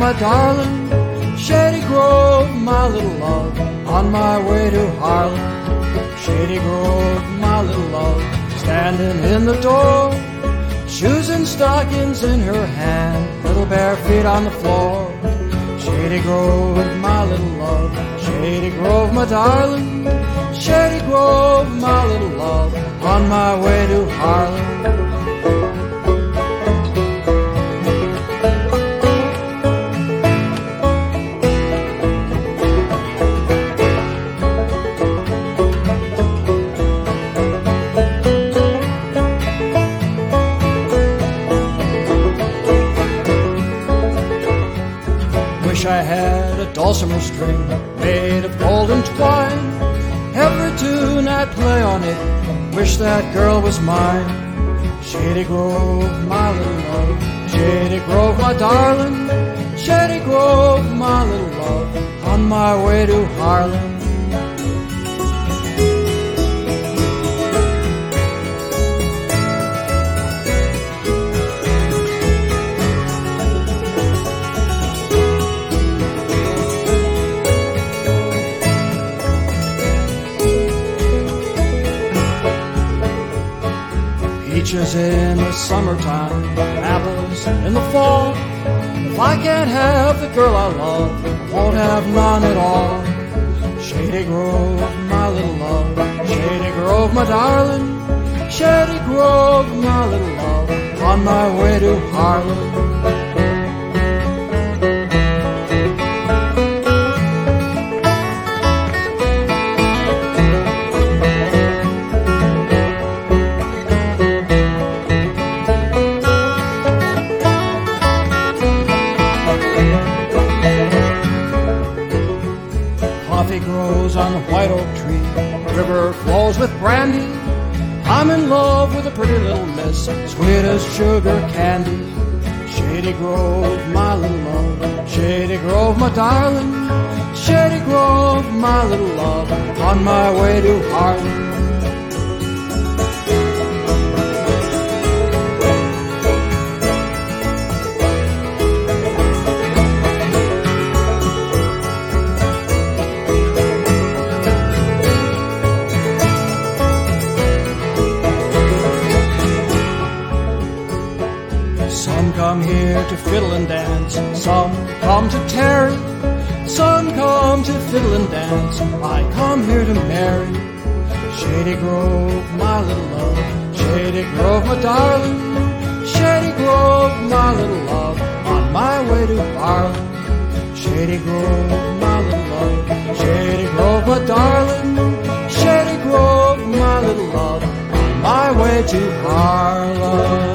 my darling. Shady Grove, my little love, on my way to Harlem. Shady Grove, my little love, standing in the door, shoes and stockings in her hand, little bare feet on the floor. Shady Grove, my little love, Shady Grove, my darling. Shady Grove, my little love, on my way to Harlem. I had a dulcimer string made of golden twine. Every tune I'd play on it, wish that girl was mine. Shady Grove, my little love, Shady Grove, my darling. Shady Grove, my little love, on my way to Harlem. Peaches in the summertime, apples in the fall. If I can't have the girl I love, I won't have none at all. Shady Grove, my little love, Shady Grove, my darling. Shady Grove, my little love, on my way to Harlem. Coffee grows on the white oak tree, the river flows with brandy. I'm in love with a pretty little miss, sweet as sugar candy. Shady Grove, my little love, Shady Grove, my darling. Shady Grove, my little love, on my way to Harlem. Some come here to fiddle and dance, some come to tarry. Some come to fiddle and dance, I come here to marry. Shady Grove, my little love, Shady Grove, my darling. Shady Grove, my little love, on my way to Harlem. Shady Grove, my little love, Shady Grove, my darling. Shady Grove, my little love, on my way to Harlem.